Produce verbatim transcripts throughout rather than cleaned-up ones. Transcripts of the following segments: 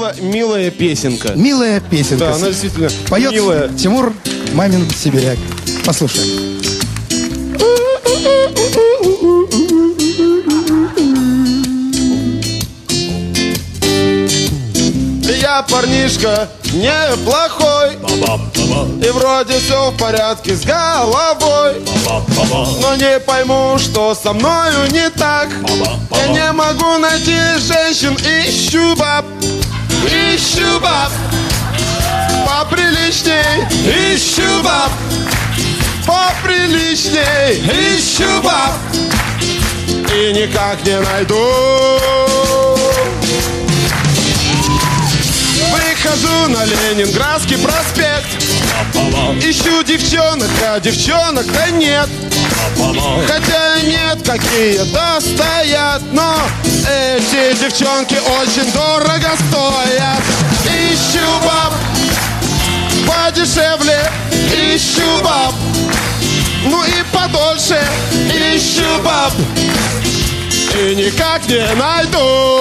действительно милая песенка. Милая песенка. Да, она действительно поет милая. Тимур Мамин Сибиряк. Послушаем. Я парнишка неплохой, и вроде все в порядке с головой, но не пойму, что со мною не так. Я не могу найти женщин, ищу баб, ищу баб поприличней, ищу баб поприличней, ищу баб и никак не найду. Выхожу на Ленинградский проспект, ищу девчонок, а девчонок-то нет. Хотя нет, какие-то стоят, но эти девчонки очень дорого стоят. Ищу баб подешевле, ищу баб, ну и подольше, ищу баб и никак не найду.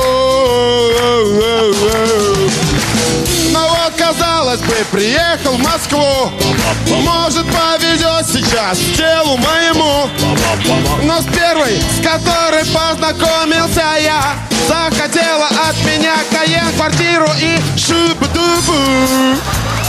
Ну вот, казалось бы, приехал в Москву, может, повезет сейчас телу моему. Но с первой, с которой познакомился я, захотела от меня Кайен, квартиру и шубу-дубу.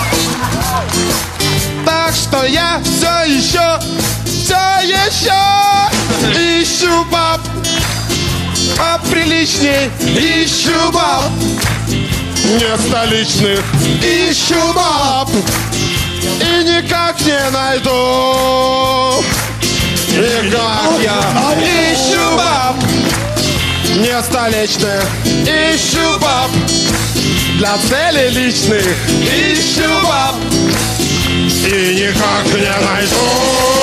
Так что я все еще, все еще ищу баб поприличней, ищу баб не столичных, ищу баб и никак не найду. Никак я ищу баб не столичных, ищу баб для целей личных, ищу баб и никак не найду.